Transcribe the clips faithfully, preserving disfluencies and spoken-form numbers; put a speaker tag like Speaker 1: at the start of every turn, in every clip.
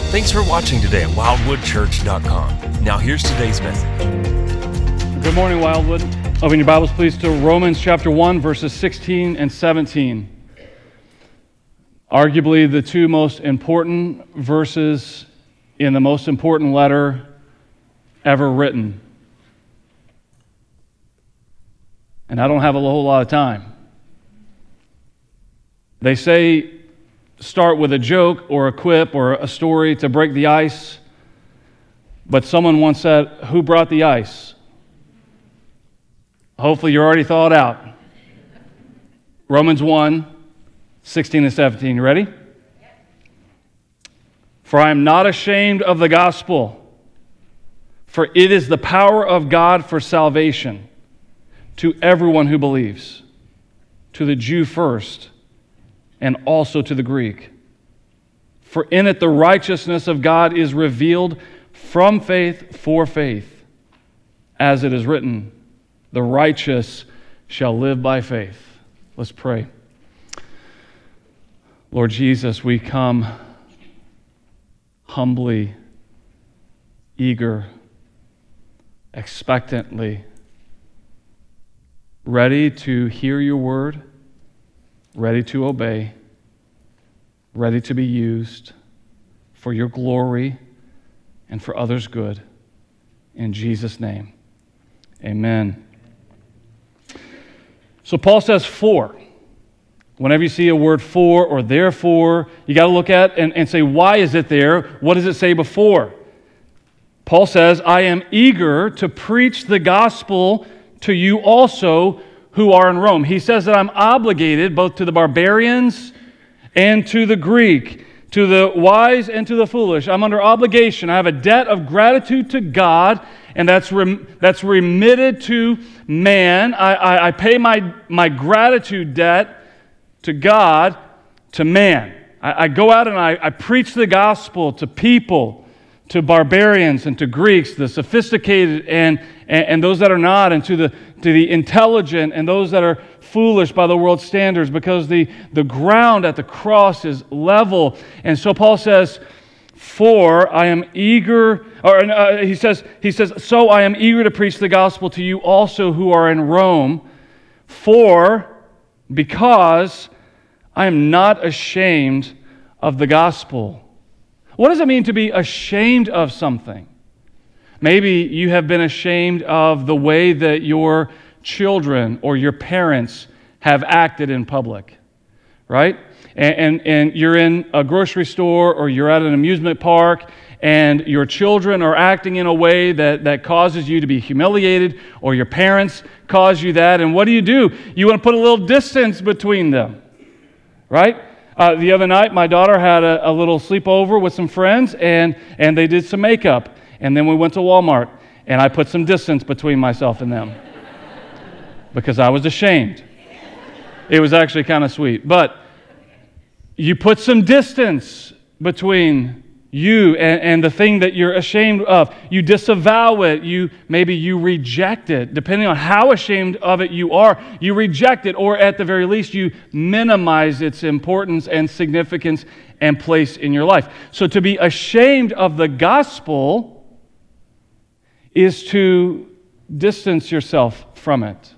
Speaker 1: Thanks for watching today at wildwood church dot com. Now here's today's message.
Speaker 2: Good morning, Wildwood. Open your Bibles, please, to Romans chapter one, verses sixteen and seventeen. Arguably the two most important verses in the most important letter ever written. And I don't have a whole lot of time. They say start with a joke or a quip or a story to break the ice. But someone once said, who brought the ice? Hopefully you're already thawed out. Romans one, sixteen and seventeen. You ready? For I am not ashamed of the gospel, for it is the power of God for salvation to everyone who believes, to the Jew first, and also to the Greek. For in it the righteousness of God is revealed from faith for faith, as it is written, the righteous shall live by faith. Let's pray. Lord Jesus, we come humbly, eager, expectantly, ready to hear your word, ready to obey, ready to be used for your glory and for others' good. In Jesus' name, amen. So Paul says for. Whenever you see a word for or therefore, you got to look at and, and say, why is it there? What does it say before? Paul says, I am eager to preach the gospel to you also who are in Rome. He says that I'm obligated both to the barbarians and to the Greek, to the wise and to the foolish. I'm under obligation. I have a debt of gratitude to God, and that's rem- that's remitted to man. I, I, I pay my, my gratitude debt to God, to man. I, I go out and I, I preach the gospel to people, to barbarians and to Greeks, the sophisticated and, and, and those that are not, and to the to the intelligent and those that are foolish by the world's standards, because the, the ground at the cross is level. And so Paul says, for I am eager, or uh, he says, he says, so I am eager to preach the gospel to you also who are in Rome, for, because I am not ashamed of the gospel. What does it mean to be ashamed of something? Maybe you have been ashamed of the way that your children or your parents have acted in public, right? And, and, and you're in a grocery store or you're at an amusement park and your children are acting in a way that, that causes you to be humiliated, or your parents cause you that. And what do you do? You want to put a little distance between them, right? Uh, the other night, my daughter had a, a little sleepover with some friends, and, and they did some makeup. And then we went to Walmart, and I put some distance between myself and them because I was ashamed. It was actually kind of sweet. But you put some distance between you and, and the thing that you're ashamed of. You disavow it. You maybe you reject it. Depending on how ashamed of it you are, you reject it, or at the very least, you minimize its importance and significance and place in your life. So to be ashamed of the gospel is to distance yourself from it.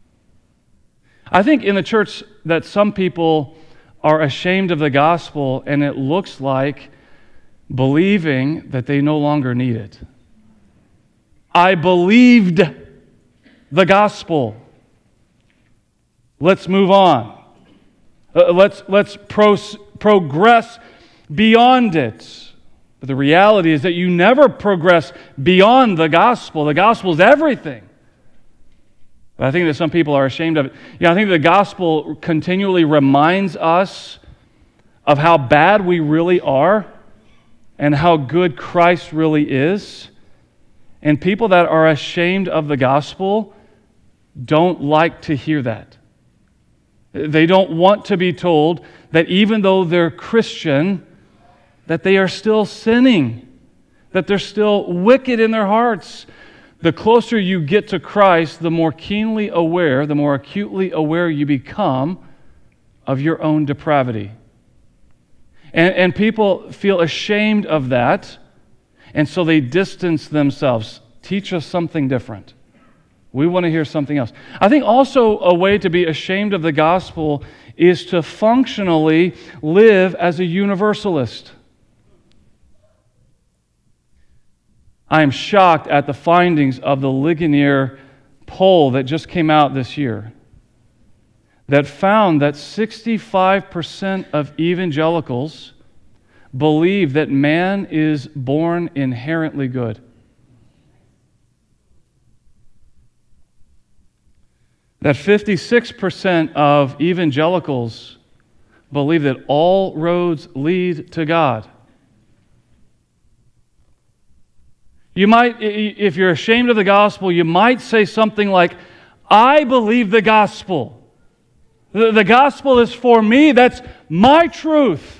Speaker 2: I think in the church that some people are ashamed of the gospel, and it looks like believing that they no longer need it. I believed the gospel. Let's move on. Uh, let's let's pros- progress beyond it. But the reality is that you never progress beyond the gospel. The gospel is everything. But I think that some people are ashamed of it. Yeah, I think the gospel continually reminds us of how bad we really are and how good Christ really is. And people that are ashamed of the gospel don't like to hear that. They don't want to be told that even though they're Christian, that they are still sinning, that they're still wicked in their hearts. The closer you get to Christ, the more keenly aware, the more acutely aware you become of your own depravity. And, and people feel ashamed of that, and so they distance themselves. Teach us something different. We want to hear something else. I think also a way to be ashamed of the gospel is to functionally live as a universalist. I am shocked at the findings of the Ligonier poll that just came out this year that found that sixty-five percent of evangelicals believe that man is born inherently good. That fifty-six percent of evangelicals believe that all roads lead to God. You might, if you're ashamed of the gospel, you might say something like, I believe the gospel. The, the gospel is for me. That's my truth.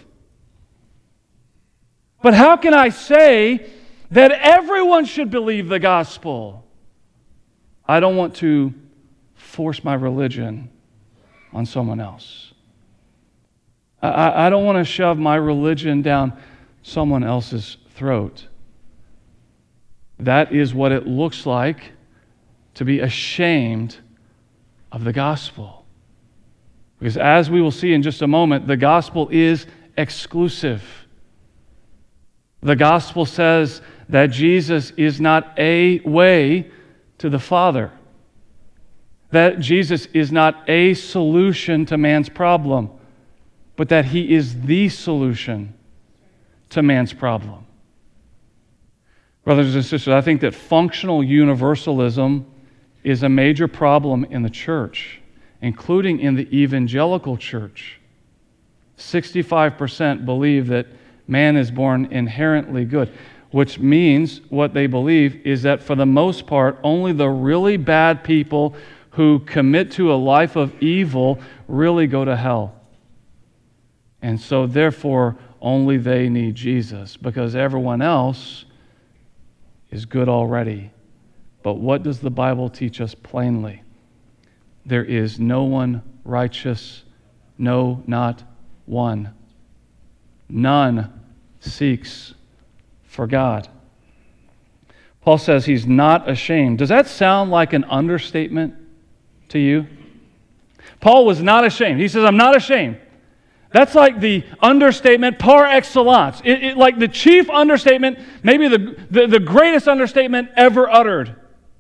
Speaker 2: But how can I say that everyone should believe the gospel? I don't want to force my religion on someone else. I, I don't want to shove my religion down someone else's throat. That is what it looks like to be ashamed of the gospel. Because as we will see in just a moment, the gospel is exclusive. The gospel says that Jesus is not a way to the Father. That Jesus is not a solution to man's problem, but that He is the solution to man's problem. Brothers and sisters, I think that functional universalism is a major problem in the church, including in the evangelical church. sixty-five percent believe that man is born inherently good, which means what they believe is that for the most part, only the really bad people who commit to a life of evil really go to hell. And so therefore, only they need Jesus, because everyone else is good already. But what does the Bible teach us plainly? There is no one righteous, no, not one. None seeks for God. Paul says he's not ashamed. Does that sound like an understatement to you? Paul was not ashamed. He says, I'm not ashamed. That's like the understatement par excellence. It, it, like the chief understatement, maybe the, the, the greatest understatement ever uttered.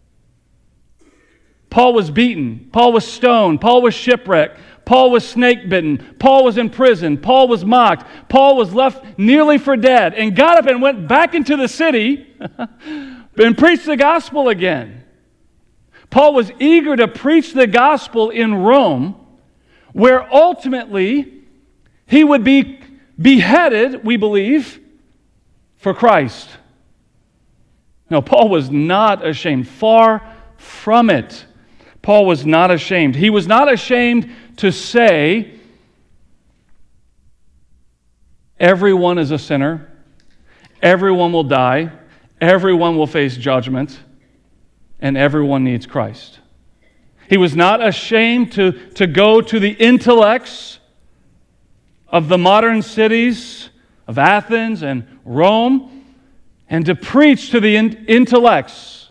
Speaker 2: Paul was beaten. Paul was stoned. Paul was shipwrecked. Paul was snake-bitten. Paul was in prison. Paul was mocked. Paul was left nearly for dead and got up and went back into the city and preached the gospel again. Paul was eager to preach the gospel in Rome, where ultimately he would be beheaded, we believe, for Christ. No, Paul was not ashamed. Far from it. Paul was not ashamed. He was not ashamed to say, everyone is a sinner, everyone will die, everyone will face judgment, and everyone needs Christ. He was not ashamed to, to go to the intellects of the modern cities of Athens and Rome and to preach to the in- intellects,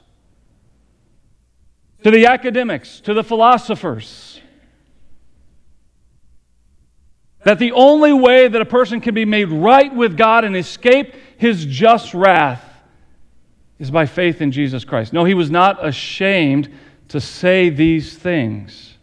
Speaker 2: to the academics, to the philosophers, that the only way that a person can be made right with God and escape His just wrath is by faith in Jesus Christ. No, he was not ashamed to say these things.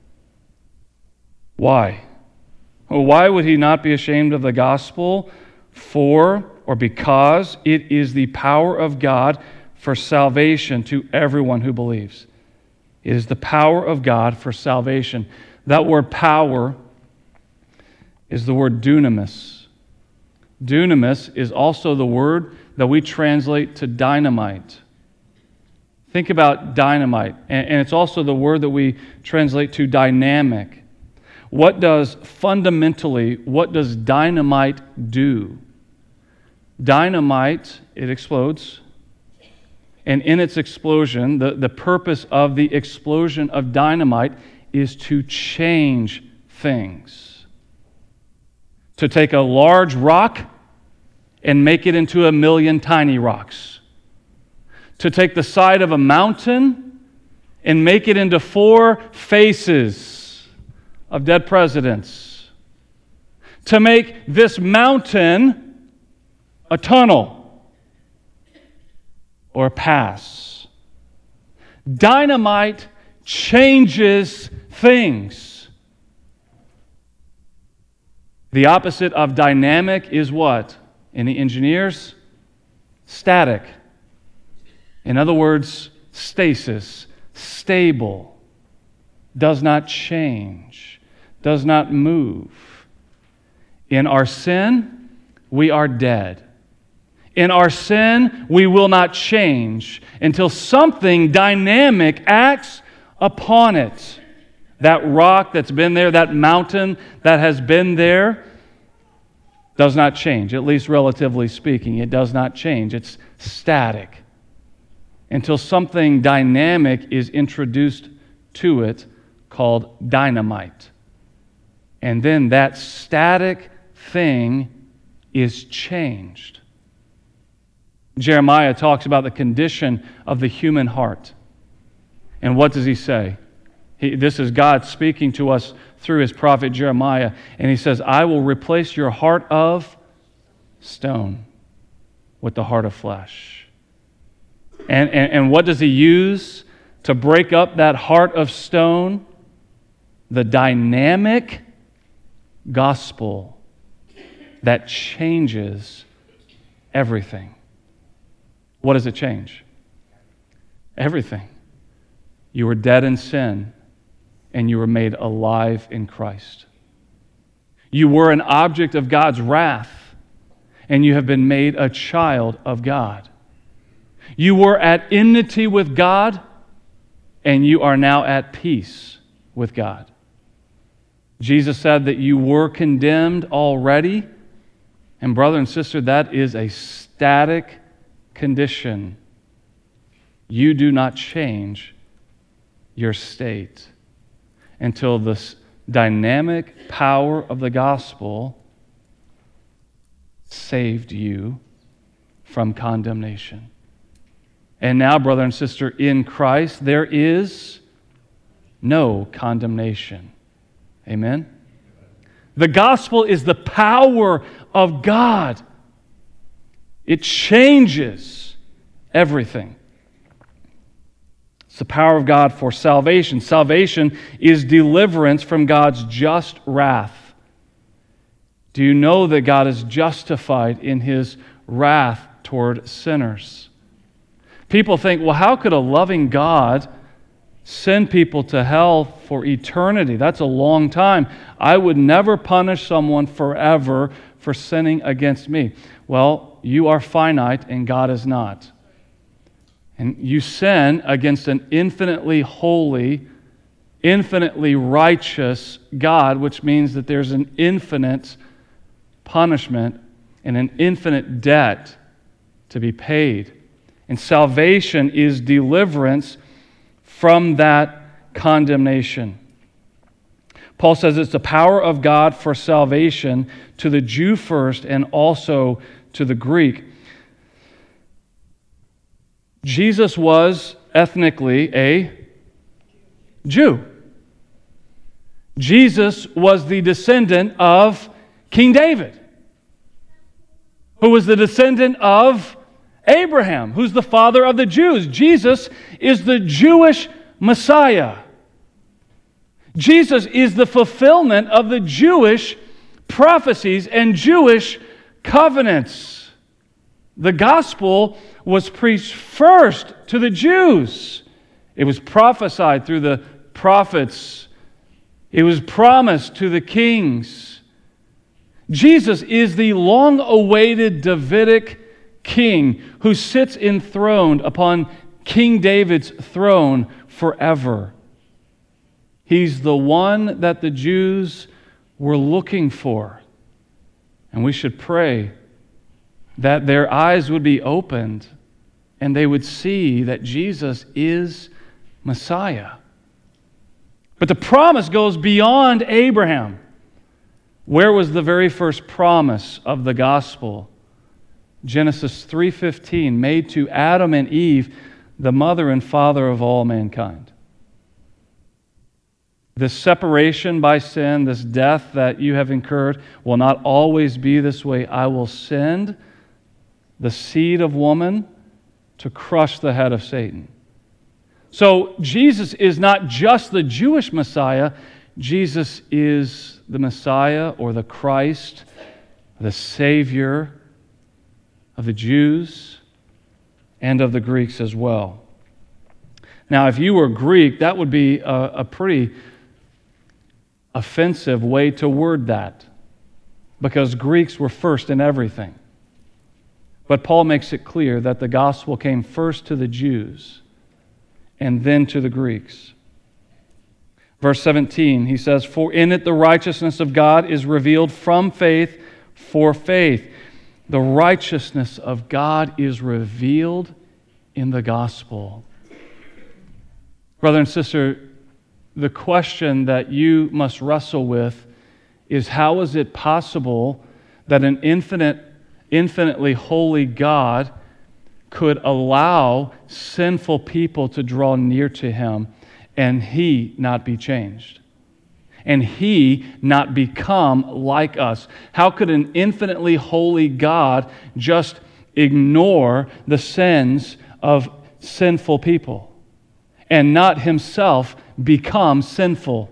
Speaker 2: Why? Well, why would he not be ashamed of the gospel? For, or because, it is the power of God for salvation to everyone who believes. It is the power of God for salvation. That word power is the word dunamis. Dunamis is also the word that we translate to dynamite. Think about dynamite, and it's also the word that we translate to dynamic. What does fundamentally, what does dynamite do? Dynamite, it explodes, and in its explosion, the, the purpose of the explosion of dynamite is to change things. to take a large rock and make it into a million tiny rocks, to take the side of a mountain and make it into four faces of dead presidents, to make this mountain a tunnel or a pass. Dynamite changes things. The opposite of dynamic is what? Any engineers? Static. In other words, stasis, stable, does not change, does not move. In our sin, we are dead. In our sin, we will not change until something dynamic acts upon it. That rock that's been there, that mountain that has been there, does not change, at least relatively speaking. It does not change. It's static until something dynamic is introduced to it called dynamite. And then that static thing is changed. Jeremiah talks about the condition of the human heart. And what does he say? He, this is God speaking to us through his prophet Jeremiah. And he says, I will replace your heart of stone with the heart of flesh. And, and, and what does he use to break up that heart of stone? The dynamic gospel that changes everything. What does it change? Everything. You were dead in sin, and you were made alive in Christ. You were an object of God's wrath, and you have been made a child of God. You were at enmity with God, and you are now at peace with God. Jesus said that you were condemned already, and brother and sister, that is a static condition. You do not change your state until the dynamic power of the gospel saved you from condemnation. And now, brother and sister, in Christ, there is no condemnation. Amen? The gospel is the power of God. It changes everything. It's the power of God for salvation. Salvation is deliverance from God's just wrath. Do you know that God is justified in his wrath toward sinners? People think, well, how could a loving God send people to hell for eternity? That's a long time. I would never punish someone forever for sinning against me. Well, you are finite and God is not. And you sin against an infinitely holy, infinitely righteous God, which means that there's an infinite punishment and an infinite debt to be paid. And salvation is deliverance from that condemnation. Paul says it's the power of God for salvation to the Jew first and also to the Greek. Jesus was ethnically a Jew. Jesus was the descendant of King David, who was the descendant of Abraham, who's the father of the Jews. Jesus is the Jewish Messiah. Jesus is the fulfillment of the Jewish prophecies and Jewish covenants. The gospel was preached first to the Jews. It was prophesied through the prophets. It was promised to the kings. Jesus is the long-awaited Davidic king who sits enthroned upon King David's throne forever. He's the one that the Jews were looking for. And we should pray that their eyes would be opened and they would see that Jesus is Messiah. But the promise goes beyond Abraham. Where was the very first promise of the gospel? Genesis three fifteen, made to Adam and Eve, the mother and father of all mankind. This separation by sin, this death that you have incurred, will not always be this way. I will send the seed of woman to crush the head of Satan. So Jesus is not just the Jewish Messiah. Jesus is the Messiah or the Christ, the Savior of the Jews and of the Greeks as well. Now, if you were Greek, that would be a, a pretty offensive way to word that, because Greeks were first in everything. But Paul makes it clear that the gospel came first to the Jews and then to the Greeks. Verse seventeen, he says, "For in it the righteousness of God is revealed from faith for faith." The righteousness of God is revealed in the gospel. Brother and sister, the question that you must wrestle with is, how is it possible that an infinite, infinitely holy God could allow sinful people to draw near to Him and He not be changed? And He not become like us? How could an infinitely holy God just ignore the sins of sinful people and not Himself become sinful?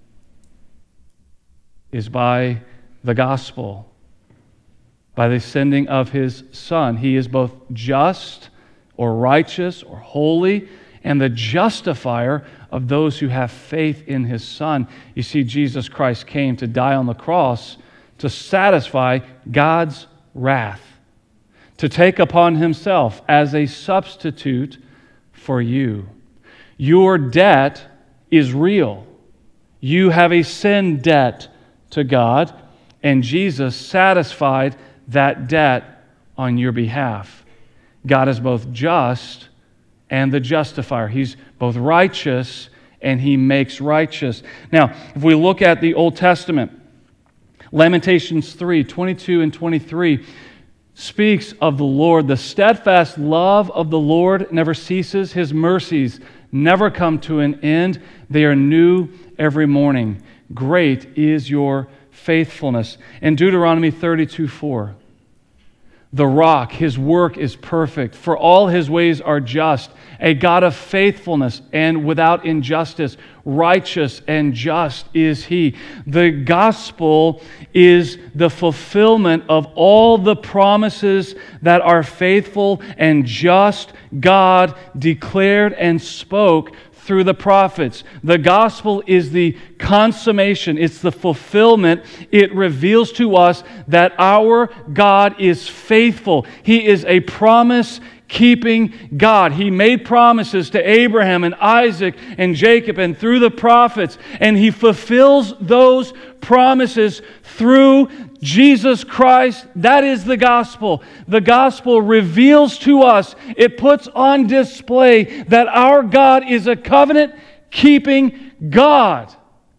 Speaker 2: Is by the gospel, by the sending of His Son. He is both just or righteous or holy, and the justifier of those who have faith in His Son. You see, Jesus Christ came to die on the cross to satisfy God's wrath, to take upon Himself as a substitute for you. Your debt is real. You have a sin debt to God, and Jesus satisfied that debt on your behalf. God is both just and the justifier. He's both righteous and He makes righteous. Now, if we look at the Old Testament, Lamentations three, twenty-two and twenty-three speaks of the Lord. The steadfast love of the Lord never ceases. His mercies never come to an end. They are new every morning. Great is your faithfulness. In Deuteronomy thirty-two four, the rock, His work is perfect, for all His ways are just, a God of faithfulness and without injustice, righteous and just is He. The gospel is the fulfillment of all the promises that our faithful and just God declared and spoke through the prophets. The gospel is the consummation, it's the fulfillment. It reveals to us that our God is faithful. He is a promise-keeping God. He made promises to Abraham and Isaac and Jacob and through the prophets, and He fulfills those promises through Jesus Christ. That is the gospel. The gospel reveals to us, it puts on display that our God is a covenant-keeping God.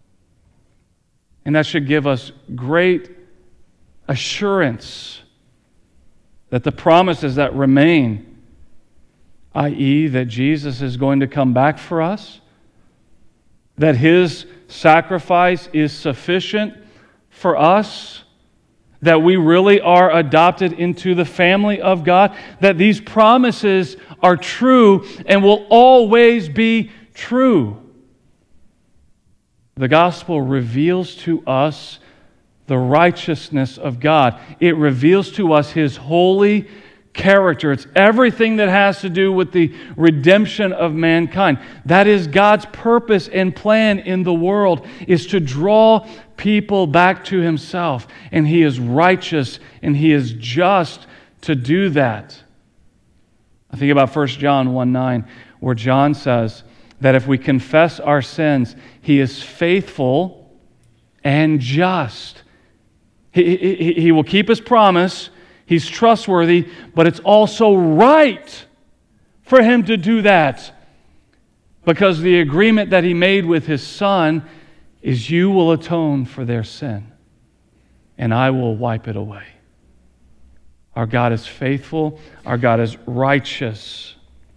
Speaker 2: And that should give us great assurance that the promises that remain, that is that Jesus is going to come back for us, that His sacrifice is sufficient for us, that we really are adopted into the family of God, that these promises are true and will always be true. The gospel reveals to us the righteousness of God. It reveals to us His holy character. It's everything that has to do with the redemption of mankind. That is God's purpose and plan in the world, is to draw people back to Himself. And He is righteous and He is just to do that. I think about First John one nine, where John says that if we confess our sins, He is faithful and just. He, he, he will keep His promise. He's trustworthy, but it's also right for Him to do that, because the agreement that He made with His Son is, you will atone for their sin. and I will wipe it away. Our God is faithful. Our God is righteous.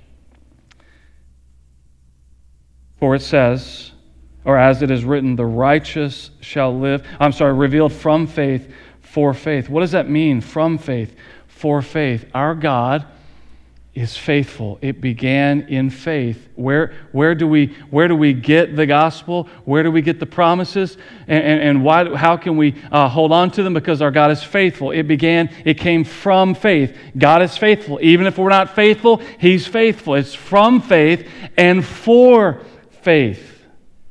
Speaker 2: For it says, or as it is written, the righteous shall live. I'm sorry, revealed from faith for faith. What does that mean, from faith for faith? Our God is faithful. It began in faith. Where, where, do, we, where do we get the gospel? Where do we get the promises? And, and, and why, how can we uh, hold on to them? Because our God is faithful. It began, it came from faith. God is faithful. Even if we're not faithful, He's faithful. It's from faith and for faith.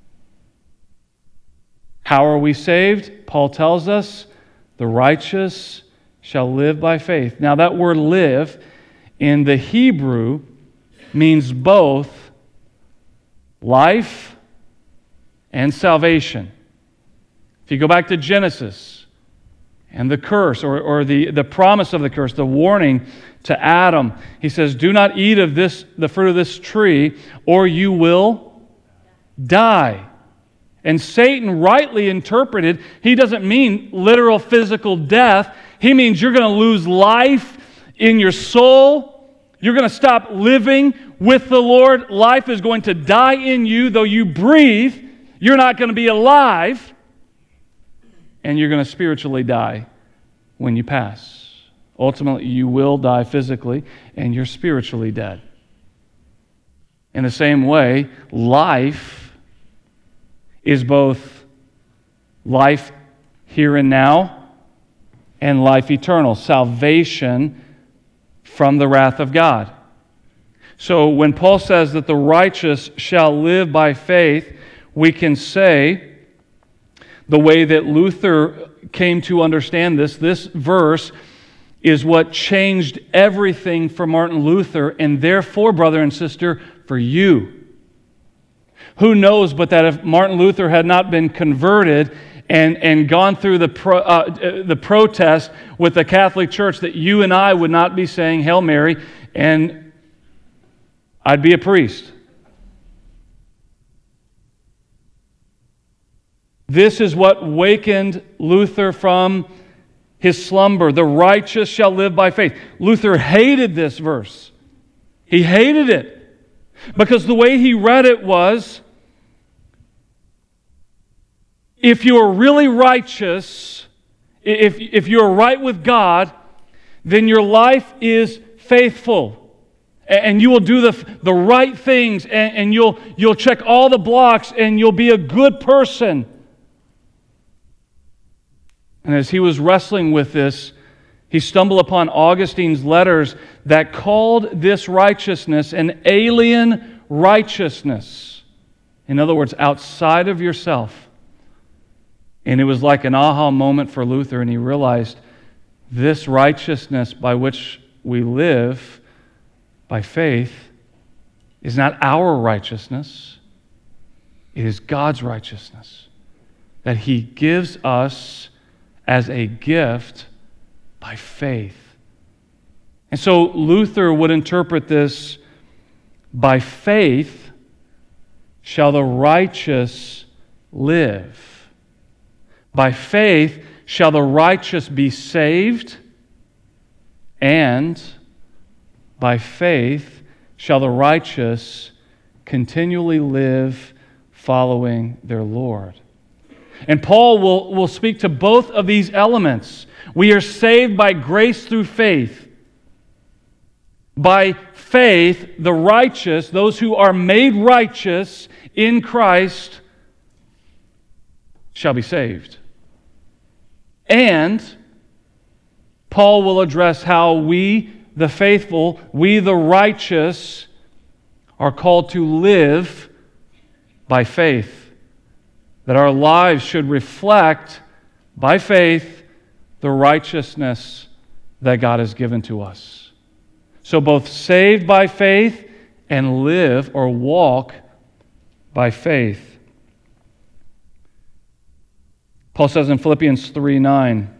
Speaker 2: How are we saved? Paul tells us, the righteous shall live by faith. Now that word live in the Hebrew means both life and salvation. If you go back to Genesis and the curse, or, or the, the promise of the curse, the warning to Adam, he says, do not eat of this, the fruit of this tree, or you will die. And Satan rightly interpreted, he doesn't mean literal physical death. He means you're going to lose life in your soul. You're going to stop living with the Lord. Life is going to die in you. Though you breathe, you're not going to be alive. And you're going to spiritually die when you pass. Ultimately, you will die physically, and you're spiritually dead. In the same way, life is both life here and now and life eternal, salvation from the wrath of God. So when Paul says that the righteous shall live by faith, we can say the way that Luther came to understand this, this verse is what changed everything for Martin Luther, and therefore, brother and sister, for you. Who knows but that if Martin Luther had not been converted and, and gone through the, pro, uh, the protest with the Catholic Church, that you and I would not be saying Hail Mary, and I'd be a priest. This is what wakened Luther from his slumber. The righteous shall live by faith. Luther hated this verse. He hated it because the way he read it was, if you are really righteous, if, if you're right with God, then your life is faithful. And you will do the, the right things, and, and you'll, you'll check all the blocks, and you'll be a good person. And as he was wrestling with this, he stumbled upon Augustine's letters that called this righteousness an alien righteousness. In other words, outside of yourself. And it was like an aha moment for Luther, and he realized this righteousness by which we live by faith is not our righteousness. It is God's righteousness that He gives us as a gift by faith. And so Luther would interpret this, by faith shall the righteous live. By faith shall the righteous be saved, and by faith shall the righteous continually live following their Lord. And Paul will, will speak to both of these elements. We are saved by grace through faith. By faith, the righteous, those who are made righteous in Christ, shall be saved. And Paul will address how we, the faithful, we, the righteous, are called to live by faith. That our lives should reflect, by faith, the righteousness that God has given to us. So both saved by faith and live or walk by faith. Paul says in Philippians three nine,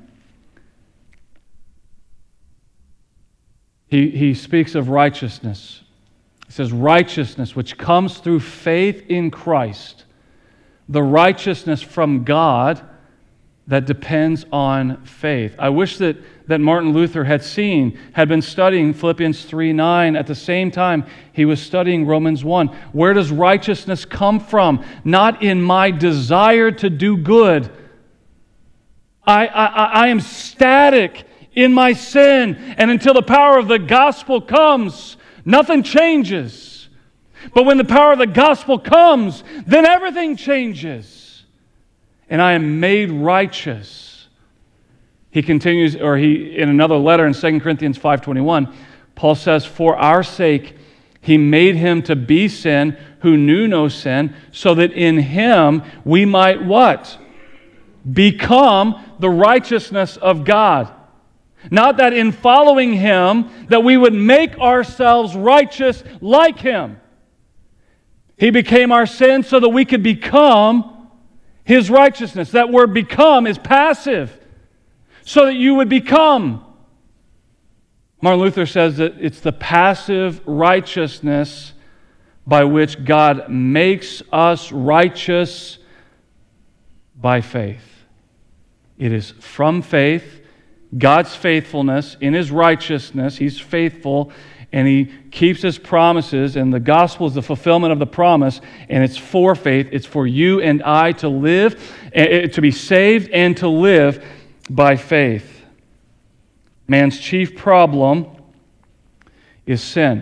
Speaker 2: he, he speaks of righteousness. He says, righteousness which comes through faith in Christ, the righteousness from God that depends on faith. I wish that, that Martin Luther had seen, had been studying Philippians three nine at the same time he was studying Romans one. Where does righteousness come from? Not in my desire to do good. I, I, I am static in my sin, and until the power of the gospel comes, nothing changes. But when the power of the gospel comes, then everything changes. And I am made righteous. He continues, or he in another letter in Second Corinthians five twenty-one, Paul says, for our sake he made him to be sin who knew no sin, so that in him we might what? Become the righteousness of God. Not that in following him that we would make ourselves righteous like him. He became our sin so that we could become his righteousness. That word become is passive. So that you would become. Martin Luther says that it's the passive righteousness by which God makes us righteous by faith. It is from faith, God's faithfulness in His righteousness. He's faithful and He keeps His promises, and the gospel is the fulfillment of the promise, and it's for faith. It's for you and I to live, to be saved and to live by faith. Man's chief problem is sin,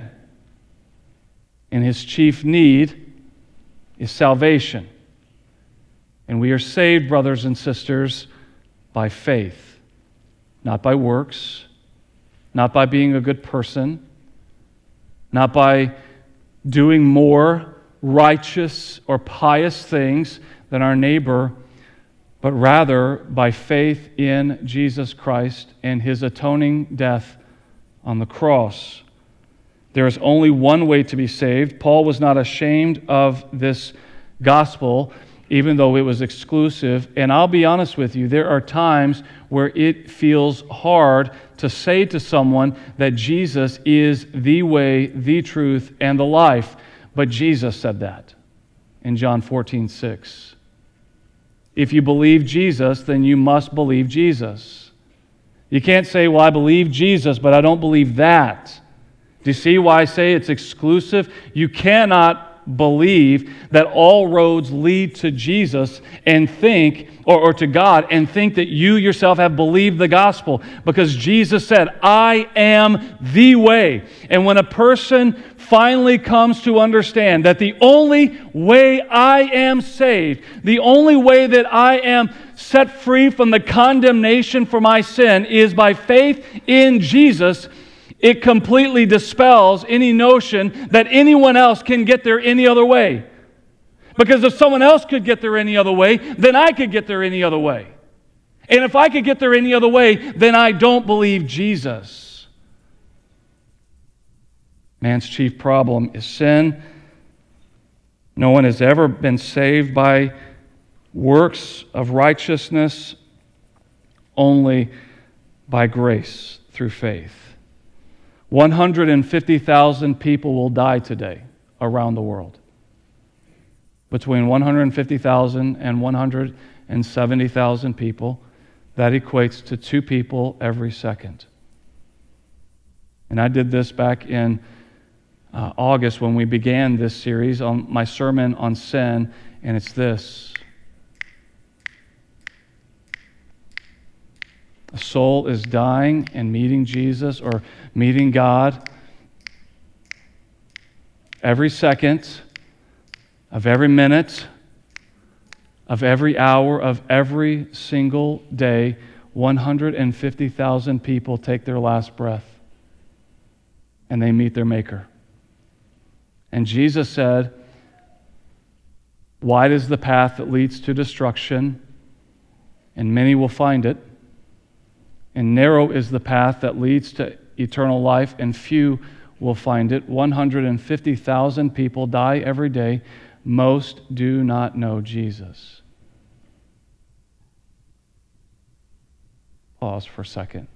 Speaker 2: and his chief need is salvation. And we are saved, brothers and sisters, by faith, not by works, not by being a good person, not by doing more righteous or pious things than our neighbor, but rather by faith in Jesus Christ and His atoning death on the cross. There is only one way to be saved. Paul was not ashamed of this gospel, even though it was exclusive. And I'll be honest with you, there are times where it feels hard to say to someone that Jesus is the way, the truth, and the life. But Jesus said that in John fourteen six. If you believe Jesus, then you must believe Jesus. You can't say, well, I believe Jesus, but I don't believe that. Do you see why I say it's exclusive? You cannot believe that all roads lead to Jesus and think, or, or to God, and think that you yourself have believed the gospel, because Jesus said, I am the way. And when a person finally comes to understand that the only way I am saved, the only way that I am set free from the condemnation for my sin is by faith in Jesus, it completely dispels any notion that anyone else can get there any other way. Because if someone else could get there any other way, then I could get there any other way. And if I could get there any other way, then I don't believe Jesus. Man's chief problem is sin. No one has ever been saved by works of righteousness, only by grace through faith. one hundred fifty thousand people will die today around the world. Between one hundred fifty thousand and one hundred seventy thousand people, that equates to two people every second. And I did this back in uh, August when we began this series on my sermon on sin, and it's this. A soul is dying and meeting Jesus or meeting God every second of every minute, of every hour, of every single day. one hundred fifty thousand people take their last breath and they meet their Maker. And Jesus said, wide is the path that leads to destruction, and many will find it. And narrow is the path that leads to eternal life, and few will find it. one hundred fifty thousand people die every day. Most do not know Jesus. Pause for a second.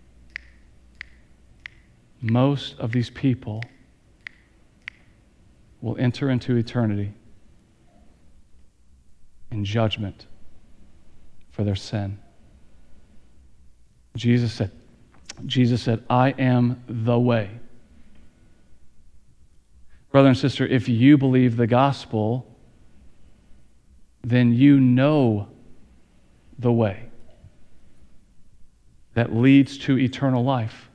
Speaker 2: Most of these people will enter into eternity in judgment for their sin. Jesus said, Jesus said, I am the way. Brother and sister, if you believe the gospel, then you know the way that leads to eternal life.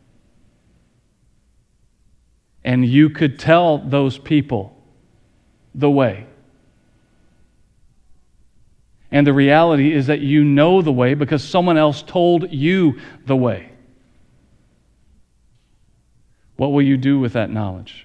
Speaker 2: And you could tell those people the way. And the reality is that you know the way because someone else told you the way. What will you do with that knowledge?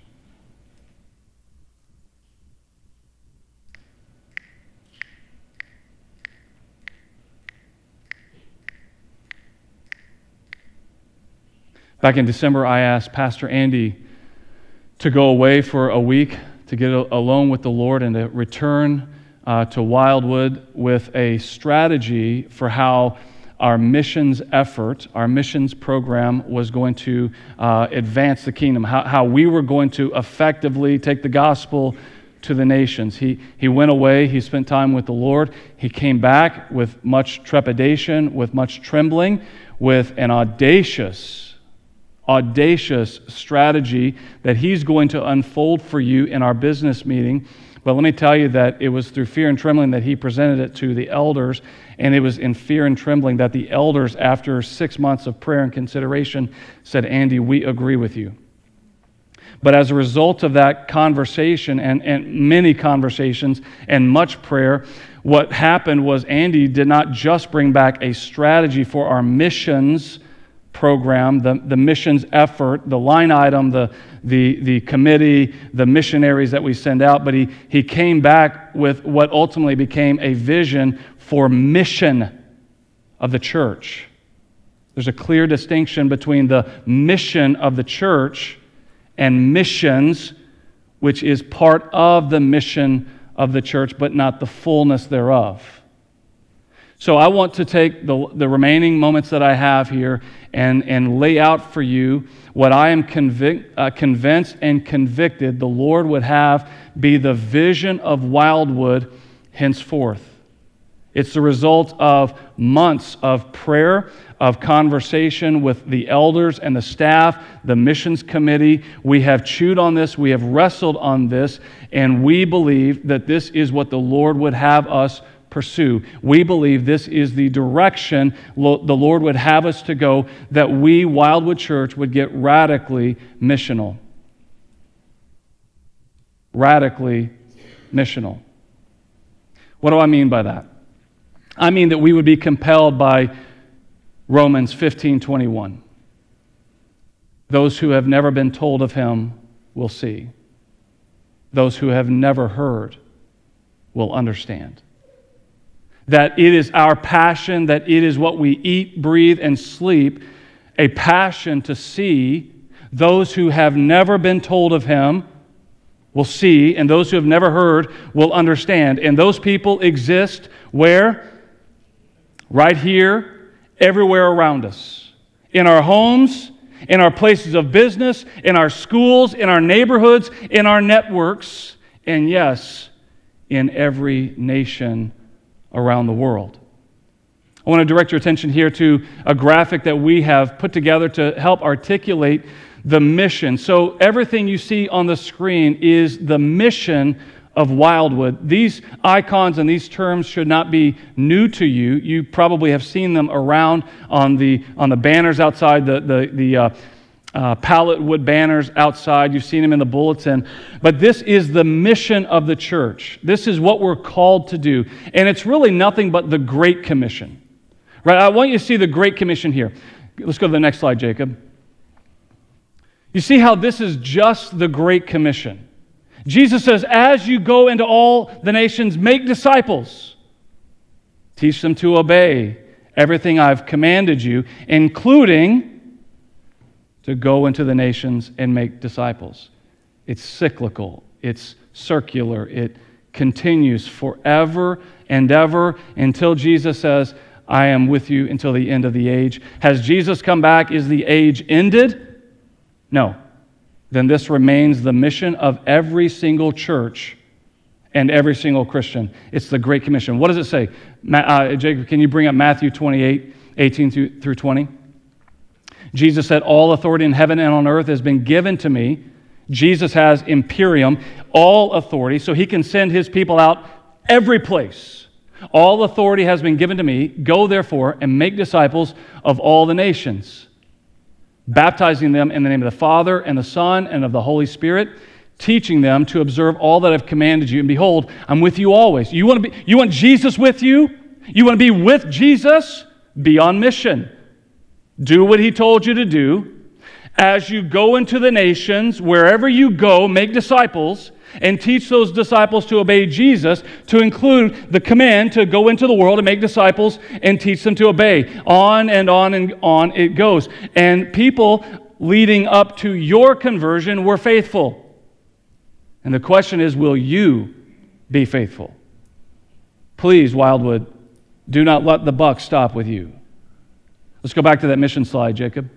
Speaker 2: Back in December, I asked Pastor Andy to go away for a week to get alone with the Lord and to return uh, to Wildwood with a strategy for how our missions effort, our missions program was going to uh, advance the kingdom, how, how we were going to effectively take the gospel to the nations. He, he went away, he spent time with the Lord, he came back with much trepidation, with much trembling, with an audacious audacious strategy that he's going to unfold for you in our business meeting. But let me tell you that it was through fear and trembling that he presented it to the elders, and it was in fear and trembling that the elders, after six months of prayer and consideration, said, Andy, we agree with you. But as a result of that conversation and, and many conversations and much prayer, what happened was Andy did not just bring back a strategy for our missions program, the, the missions effort, the line item, the, the, the committee, the missionaries that we send out, but he, he came back with what ultimately became a vision for mission of the church. There's a clear distinction between the mission of the church and missions, which is part of the mission of the church, but not the fullness thereof. So I want to take the, the remaining moments that I have here and, and lay out for you what I am convic- uh, convinced and convicted the Lord would have be the vision of Wildwood henceforth. It's the result of months of prayer, of conversation with the elders and the staff, the missions committee. We have chewed on this, we have wrestled on this, and we believe that this is what the Lord would have us pursue. We believe this is the direction lo- the Lord would have us to go, that we, Wildwood Church, would get radically missional. Radically missional. What do I mean by that? I mean that we would be compelled by Romans fifteen twenty-one. Those who have never been told of Him will see. Those who have never heard will understand. That it is our passion, that it is what we eat, breathe, and sleep, a passion to see. Those who have never been told of Him will see, and those who have never heard will understand. And those people exist where? Right here, everywhere around us. In our homes, in our places of business, in our schools, in our neighborhoods, in our networks, and yes, in every nation around the world. I want to direct your attention here to a graphic that we have put together to help articulate the mission. So everything you see on the screen is the mission of Wildwood. These icons and these terms should not be new to you. You probably have seen them around on the on the banners outside, the the the uh, uh, pallet wood banners outside. You've seen them in the bulletin. But this is the mission of the church. This is what we're called to do, and it's really nothing but the Great Commission. Right? I want you to see the Great Commission here. Let's go to the next slide, Jacob. You see how this is just the Great Commission. Jesus says, as you go into all the nations, make disciples. Teach them to obey everything I've commanded you, including to go into the nations and make disciples. It's cyclical. It's circular. It continues forever and ever until Jesus says, I am with you until the end of the age. Has Jesus come back? Is the age ended? No. then this remains the mission of every single church and every single Christian. It's the Great Commission. What does it say? Ma- uh, Jacob, can you bring up Matthew twenty-eight, eighteen through twenty? Jesus said, all authority in heaven and on earth has been given to me. Jesus has imperium, all authority, so he can send his people out every place. All authority has been given to me. Go therefore and make disciples of all the nations, baptizing them in the name of the Father and the Son and of the Holy Spirit, teaching them to observe all that I've commanded you. And behold, I'm with you always. You want to be, you want Jesus with you? You want to be with Jesus? Be on mission. Do what he told you to do. As you go into the nations, wherever you go, make disciples and teach those disciples to obey Jesus, to include the command to go into the world and make disciples and teach them to obey. On and on and on it goes. And people leading up to your conversion were faithful. And the question is, will you be faithful? Please, Wildwood, do not let the buck stop with you. Let's go back to that mission slide, Jacob.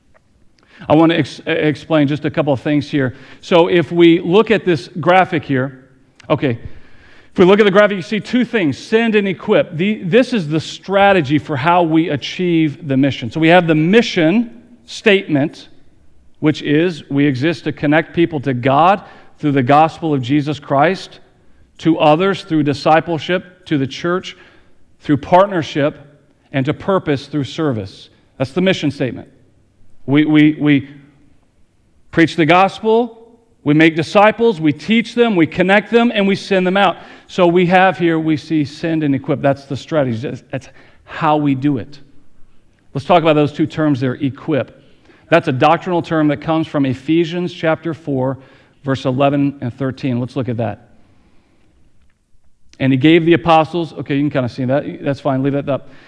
Speaker 2: I want to ex- explain just a couple of things here. So if we look at this graphic here, okay, if we look at the graphic, you see two things, send and equip. The, this is the strategy for how we achieve the mission. So we have the mission statement, which is we exist to connect people to God through the gospel of Jesus Christ, to others through discipleship, to the church through partnership, and to purpose through service. That's the mission statement. We, we, we preach the gospel, we make disciples, we teach them, we connect them, and we send them out. So we have here, we see send and equip. That's the strategy. That's, that's how we do it. Let's talk about those two terms there, equip. That's a doctrinal term that comes from Ephesians chapter four, verse eleven and thirteen. Let's look at that. And he gave the apostles, okay, you can kind of see that. That's fine, leave that up.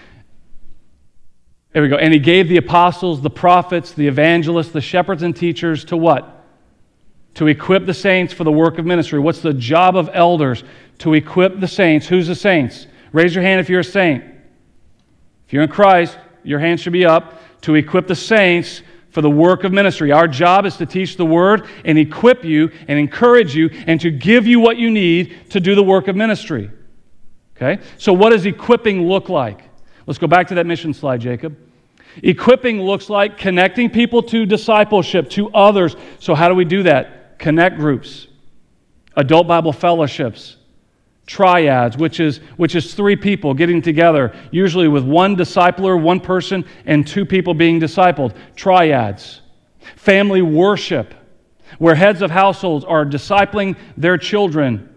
Speaker 2: There we go. And he gave the apostles, the prophets, the evangelists, the shepherds and teachers to what? To equip the saints for the work of ministry. What's the job of elders? To equip the saints. Who's the saints? Raise your hand if you're a saint. If you're in Christ, your hand should be up. To equip the saints for the work of ministry. Our job is to teach the word and equip you and encourage you and to give you what you need to do the work of ministry. Okay? So what does equipping look like? Let's go back to that mission slide, Jacob. Equipping looks like connecting people to discipleship, to others. So how do we do that? Connect groups, adult Bible fellowships, triads, which is which is three people getting together, usually with one discipler, one person, and two people being discipled. Triads. Family worship, where heads of households are discipling their children.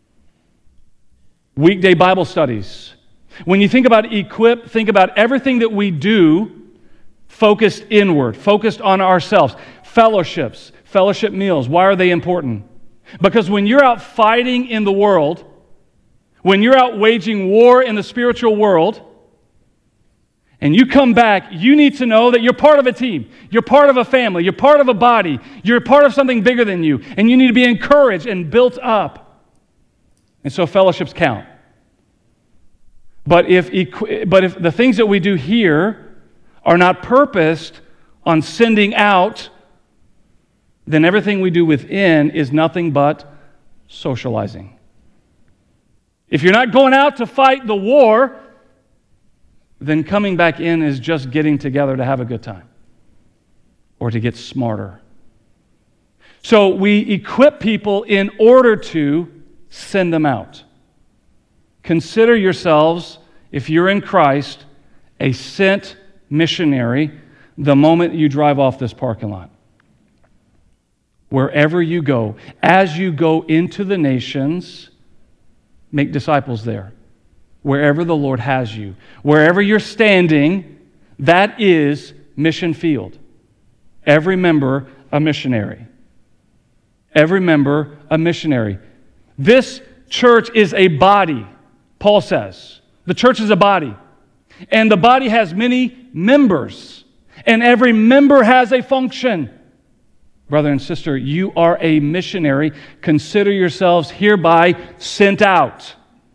Speaker 2: Weekday Bible studies. When you think about equip, think about everything that we do focused inward, focused on ourselves. Fellowships, fellowship meals. Why are they important? Because when you're out fighting in the world, when you're out waging war in the spiritual world, and you come back, you need to know that you're part of a team. You're part of a family. You're part of a body. You're part of something bigger than you. And you need to be encouraged and built up. And so fellowships count. But if, but if the things that we do here are not purposed on sending out, then everything we do within is nothing but socializing. If you're not going out to fight the war, then coming back in is just getting together to have a good time or to get smarter. So we equip people in order to send them out. Consider yourselves, if you're in Christ, a sent missionary the moment you drive off this parking lot. Wherever you go, as you go into the nations, make disciples there. Wherever the Lord has you. Wherever you're standing, that is mission field. Every member a missionary. Every member a missionary. This church is a body. Paul says, the church is a body, and the body has many members, and every member has a function. Brother and sister, you are a missionary. Consider yourselves hereby sent out.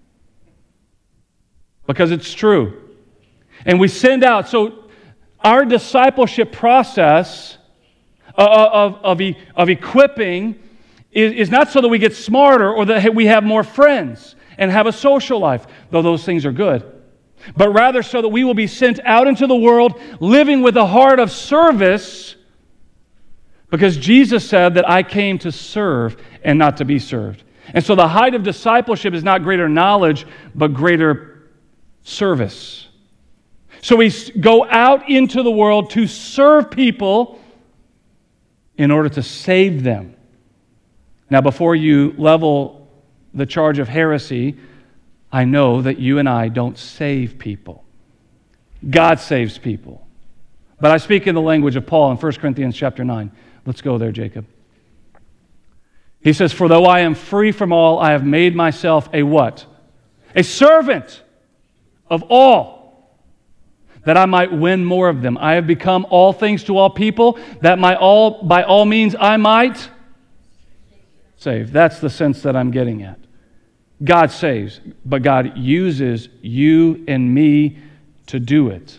Speaker 2: Because it's true. And we send out. So our discipleship process of, of, e- of equipping is, is not so that we get smarter or that we have more friends and have a social life, though those things are good, but rather so that we will be sent out into the world living with a heart of service, because Jesus said that I came to serve and not to be served. And so the height of discipleship is not greater knowledge, but greater service. So we go out into the world to serve people in order to save them. Now, before you level the charge of heresy, I know that you and I don't save people. God saves people. But I speak in the language of Paul in First Corinthians chapter nine. Let's go there, Jacob. He says, "For though I am free from all, I have made myself a what? A servant of all, that I might win more of them. I have become all things to all people, that my all by all means I might save." That's the sense that I'm getting at. God saves, but God uses you and me to do it.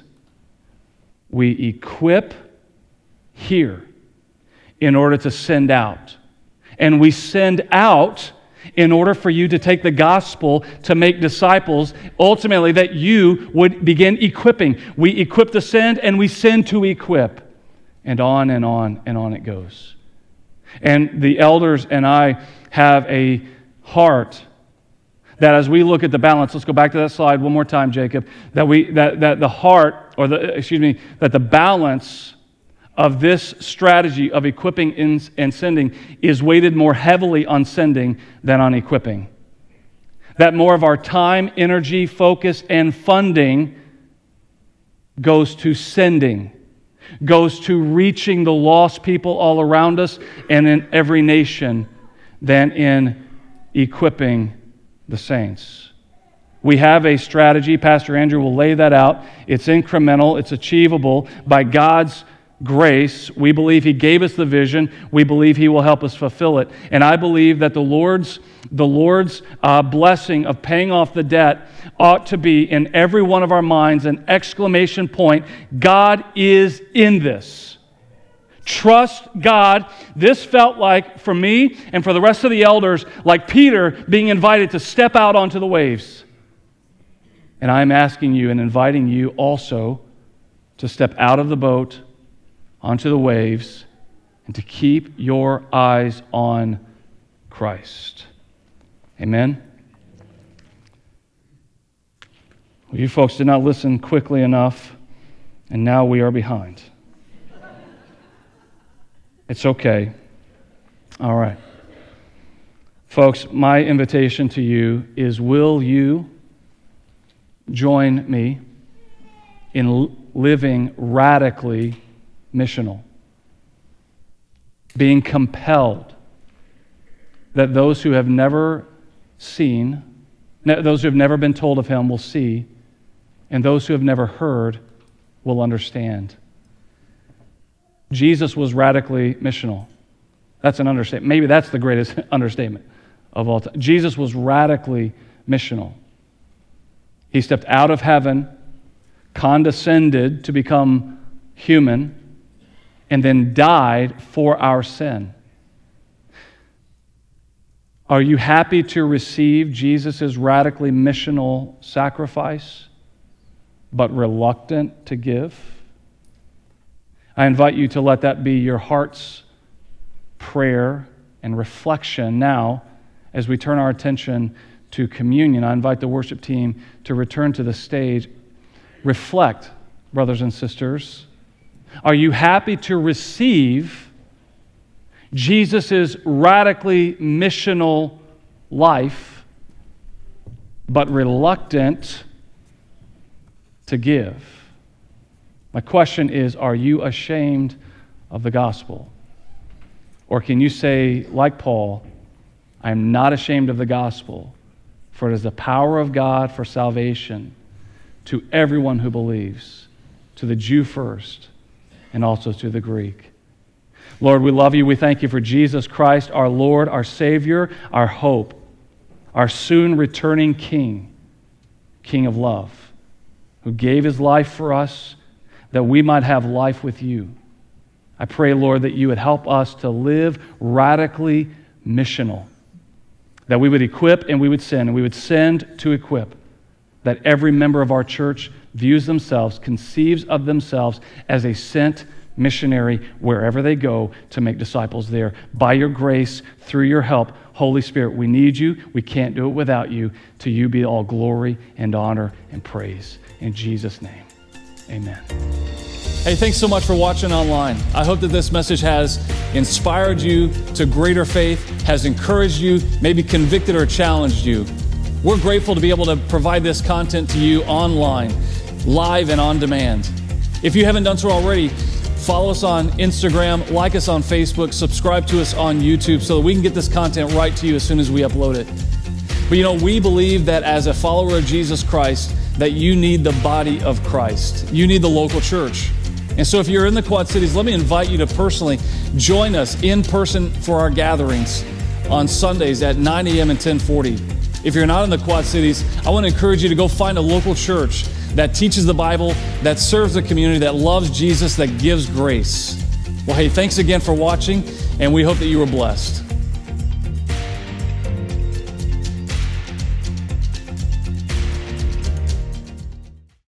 Speaker 2: We equip here in order to send out. And we send out in order for you to take the gospel to make disciples, ultimately that you would begin equipping. We equip to send, and we send to equip. And on and on and on it goes. And the elders and I have a heart that as we look at the balance, let's go back to that slide one more time, Jacob, that we that, that the heart, or the excuse me, that the balance of this strategy of equipping and sending is weighted more heavily on sending than on equipping. That more of our time, energy, focus, and funding goes to sending, goes to reaching the lost people all around us and in every nation than in equipping the saints. We have a strategy. Pastor Andrew will lay that out. It's incremental. It's achievable by God's grace. We believe He gave us the vision. We believe He will help us fulfill it. And I believe that the Lord's the Lord's uh, blessing of paying off the debt ought to be in every one of our minds an exclamation point. God is in this. Trust God. This felt like, for me and for the rest of the elders, like Peter being invited to step out onto the waves. And I'm asking you and inviting you also to step out of the boat onto the waves and to keep your eyes on Christ. Amen? Well, you folks did not listen quickly enough, and now we are behind. It's okay. All right. Folks, my invitation to you is, will you join me in living radically missional? Being compelled that those who have never seen, those who have never been told of Him will see, and those who have never heard will understand. Jesus was radically missional. That's an understatement. Maybe that's the greatest understatement of all time. Jesus was radically missional. He stepped out of heaven, condescended to become human, and then died for our sin. Are you happy to receive Jesus' radically missional sacrifice, but reluctant to give? I invite you to let that be your heart's prayer and reflection now as we turn our attention to communion. I invite the worship team to return to the stage. Reflect, brothers and sisters. Are you happy to receive Jesus' radically missional life, but reluctant to give? My question is, are you ashamed of the gospel? Or can you say, like Paul, I am not ashamed of the gospel, for it is the power of God for salvation to everyone who believes, to the Jew first, and also to the Greek. Lord, we love you. We thank you for Jesus Christ, our Lord, our Savior, our hope, our soon returning King, King of love, who gave His life for us that we might have life with you. I pray, Lord, that you would help us to live radically missional, that we would equip and we would send, and we would send to equip, that every member of our church views themselves, conceives of themselves as a sent missionary wherever they go to make disciples there. By your grace, through your help, Holy Spirit, we need you. We can't do it without you. To you be all glory and honor and praise. In Jesus' name, amen. Hey, thanks so much for watching online. I hope that this message has inspired you to greater faith, has encouraged you, maybe convicted or challenged you. We're grateful to be able to provide this content to you online, live and on demand. If you haven't done so already, follow us on Instagram, like us on Facebook, subscribe to us on YouTube so that we can get this content right to you as soon as we upload it. But you know, we believe that as a follower of Jesus Christ, that you need the body of Christ. You need the local church. And so if you're in the Quad Cities, let me invite you to personally join us in person for our gatherings on Sundays at nine a.m. and ten forty. If you're not in the Quad Cities, I want to encourage you to go find a local church that teaches the Bible, that serves the community, that loves Jesus, that gives grace. Well, hey, thanks again for watching, and we hope that you were blessed.